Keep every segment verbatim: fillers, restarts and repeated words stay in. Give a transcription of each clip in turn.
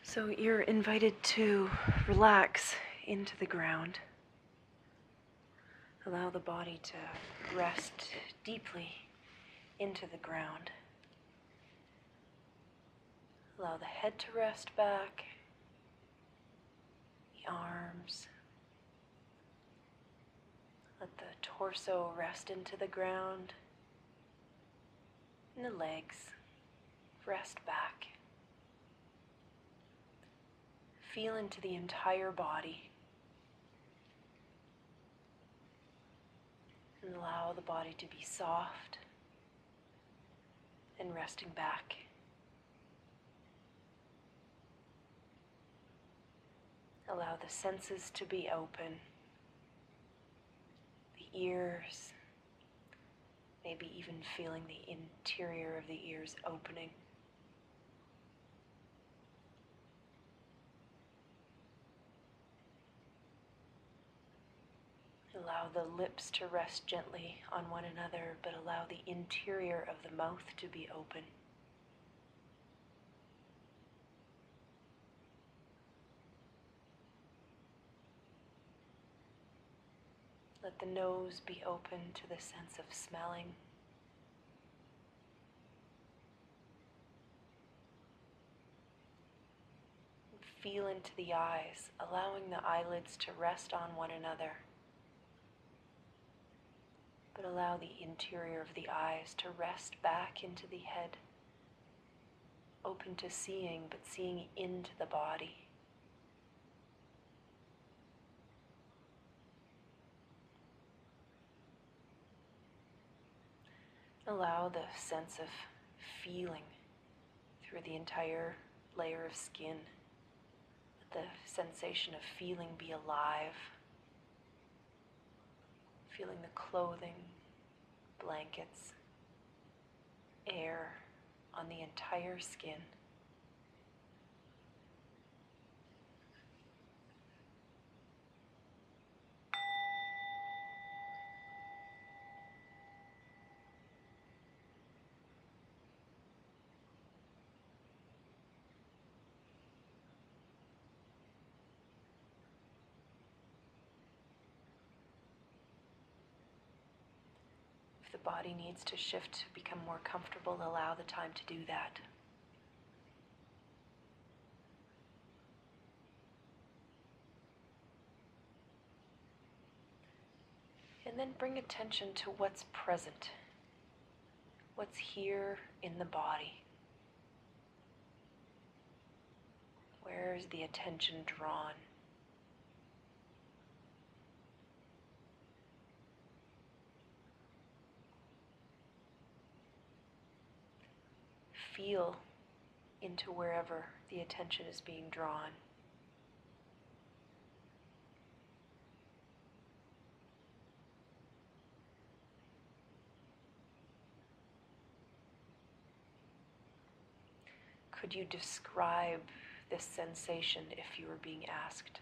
So you're invited to relax into the ground. Allow the body to rest deeply into the ground. Allow the head to rest back, the arms. Let the torso rest into the ground, and the legs rest back. Feel into the entire body, and allow the body to be soft and resting back. Allow the senses to be open, the ears, maybe even feeling the interior of the ears opening. Allow the lips to rest gently on one another, but allow the interior of the mouth to be open. Let the nose be open to the sense of smelling. Feel into the eyes, allowing the eyelids to rest on one another. But allow the interior of the eyes to rest back into the head, open to seeing, but seeing into the body. Allow the sense of feeling through the entire layer of skin. Let the sensation of feeling be alive. Feeling the clothing, blankets, air on the entire skin. If the body needs to shift to become more comfortable, allow the time to do that. And then bring attention to what's present, what's here in the body. Where is the attention drawn? Feel into wherever the attention is being drawn. Could you describe this sensation if you were being asked?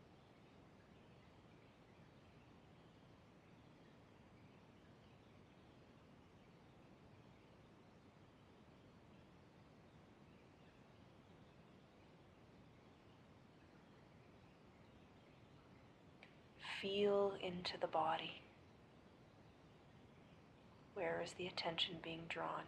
Feel into the body. Where is the attention being drawn?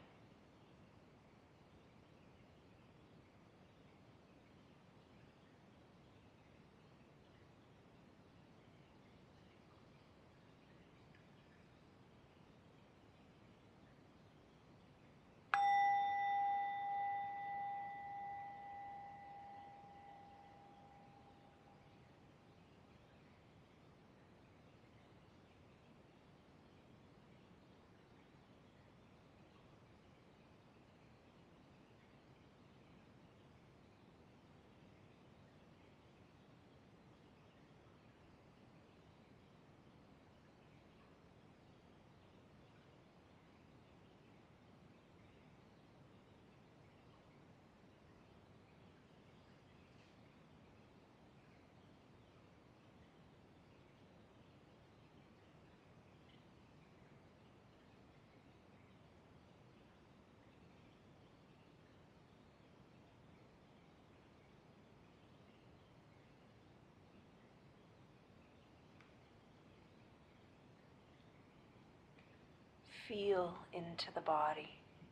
feel into the body.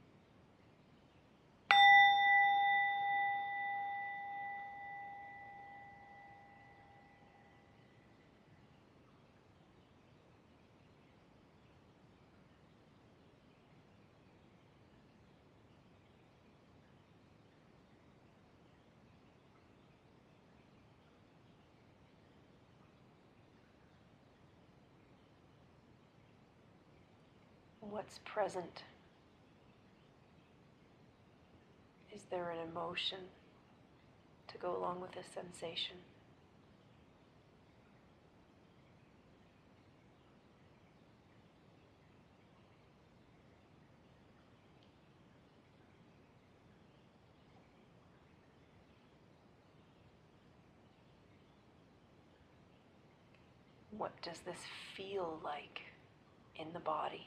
What's present? Is there an emotion to go along with this sensation? What does this feel like in the body?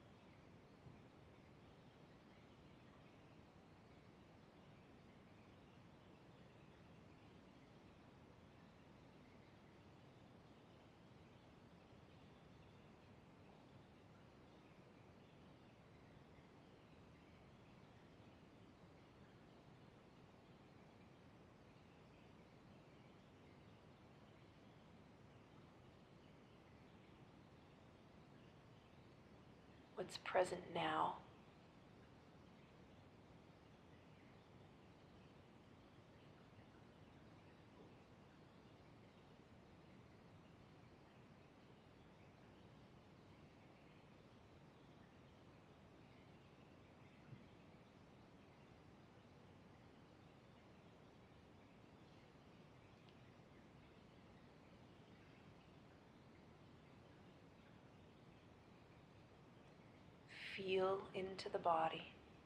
What's present now? Feel into the body.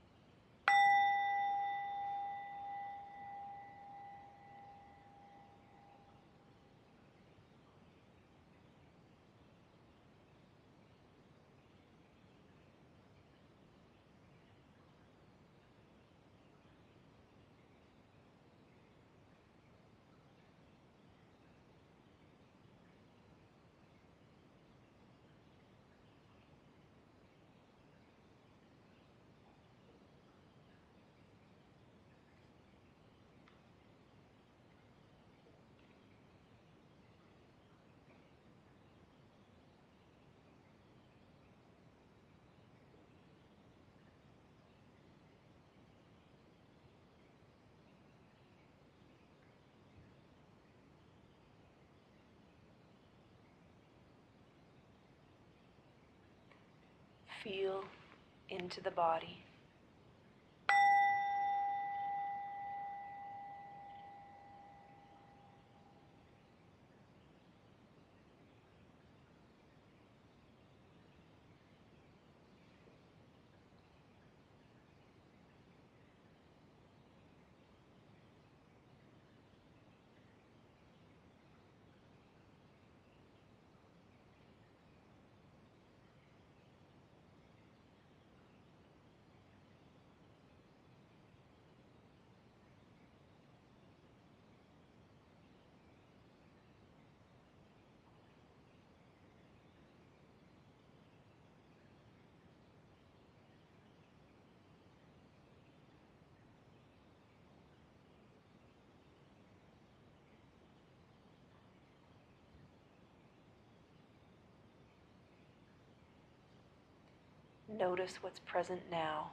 Feel into the body. Notice what's present now.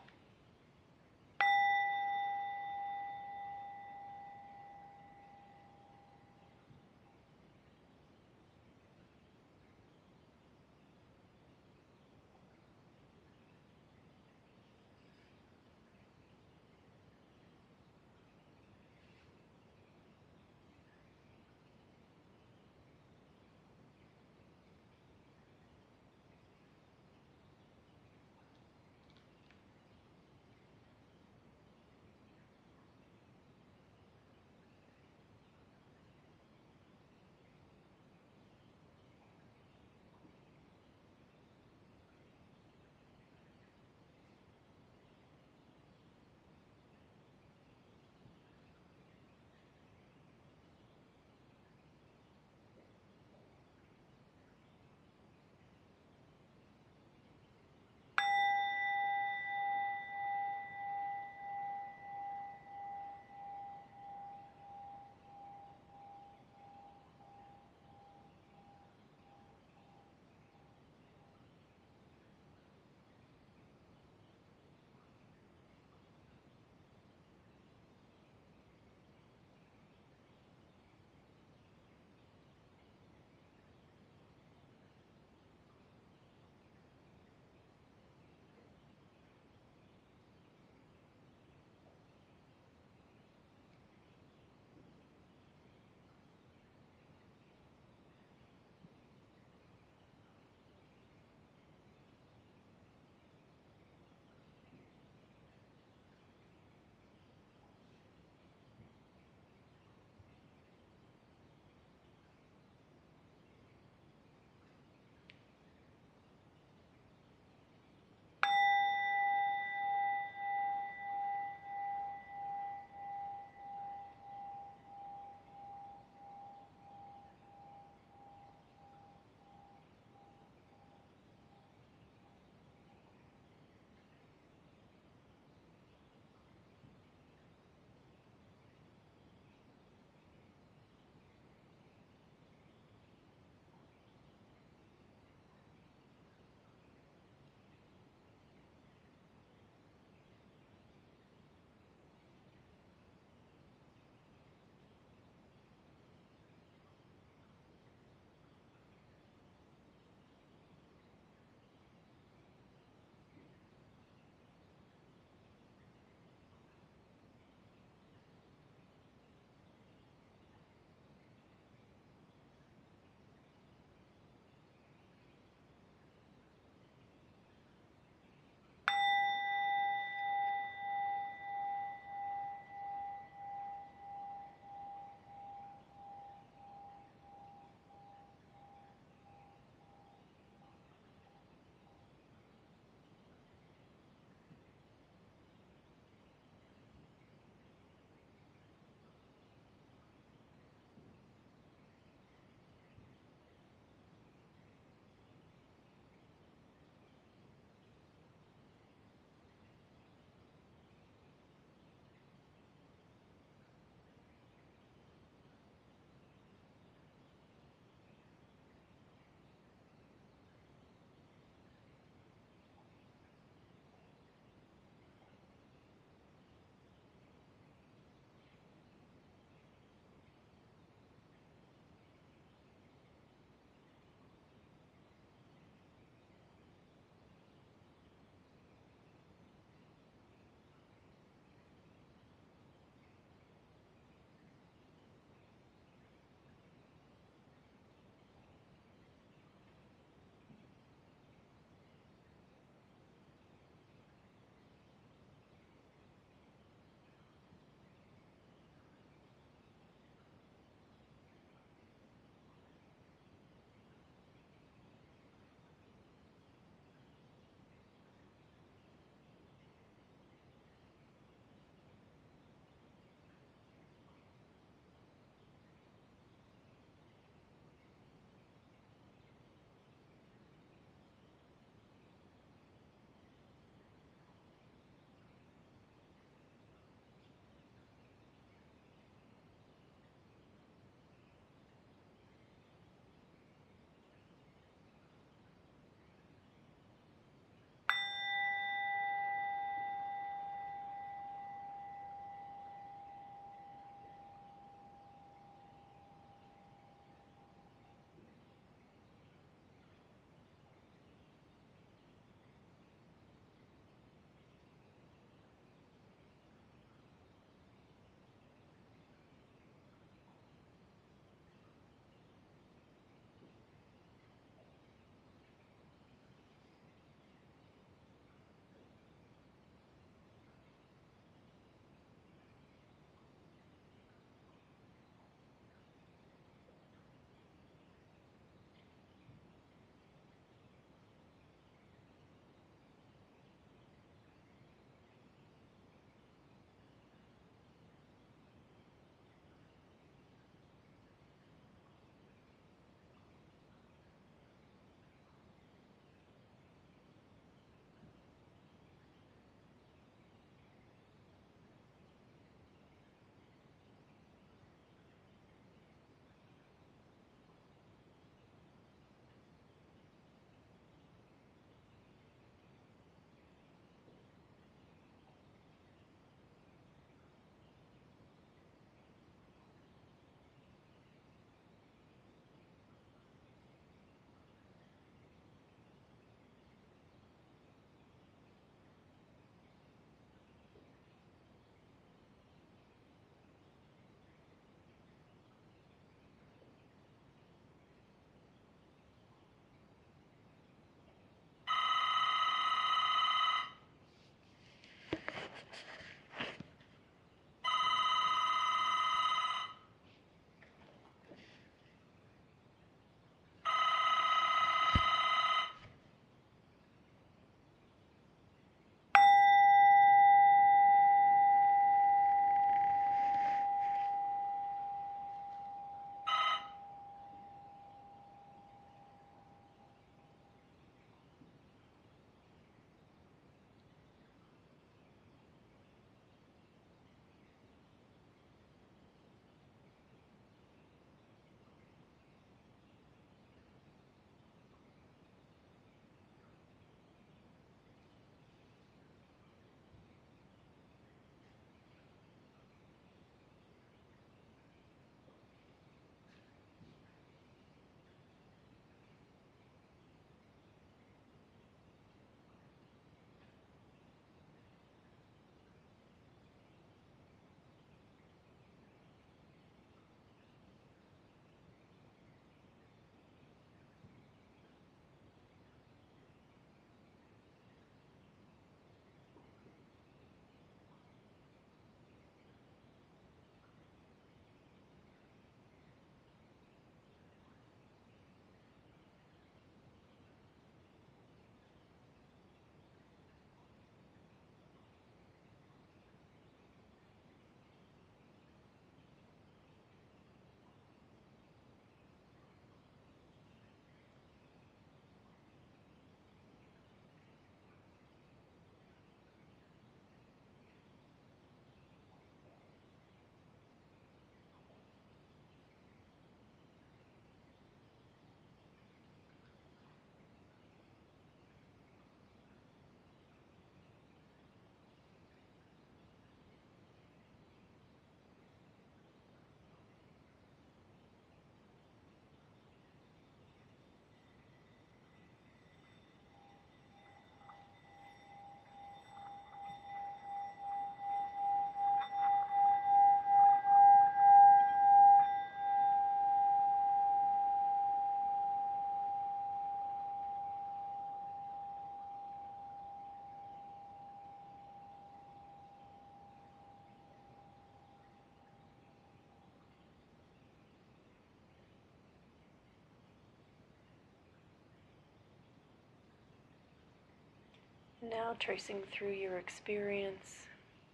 Now tracing through your experience,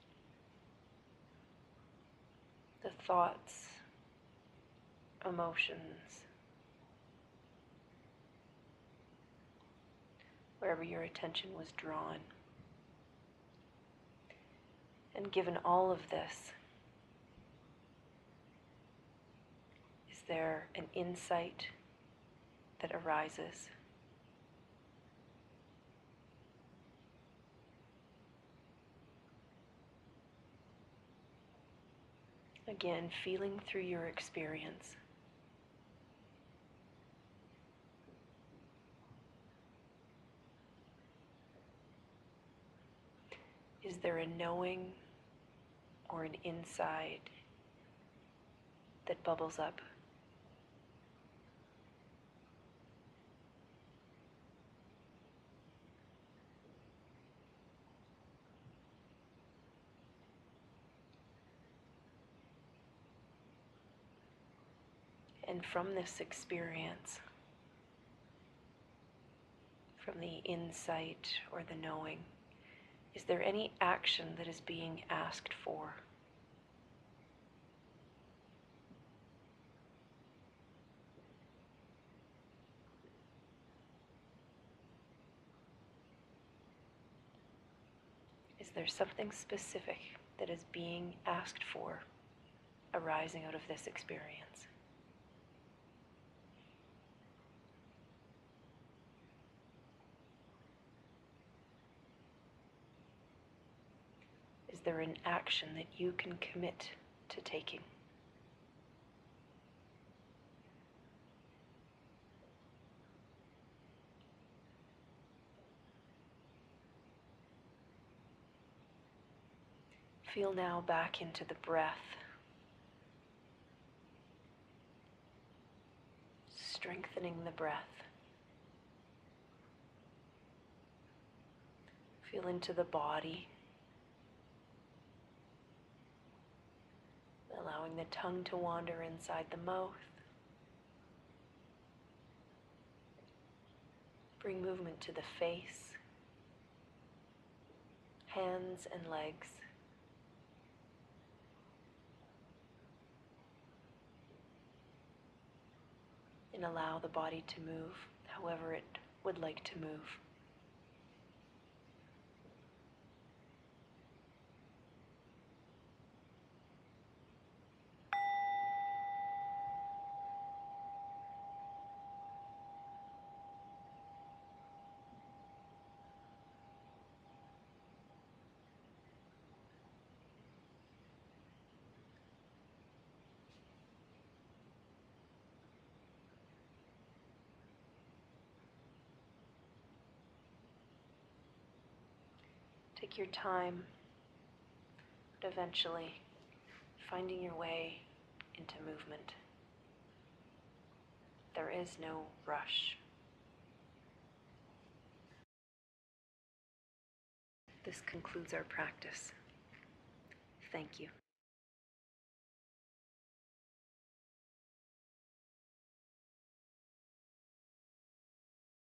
the thoughts, emotions, wherever your attention was drawn. And given all of this, is there an insight that arises? Again, feeling through your experience. Is there a knowing or an insight that bubbles up? And from this experience, from the insight or the knowing, is there any action that is being asked for? Is there something specific that is being asked for arising out of this experience? Is there an action that you can commit to taking? Feel now back into the breath, strengthening the breath. Feel into the body, allowing the tongue to wander inside the mouth. Bring movement to the face, hands and legs. And allow the body to move however it would like to move. Take your time, but eventually finding your way into movement. There is no rush. This concludes our practice. Thank you.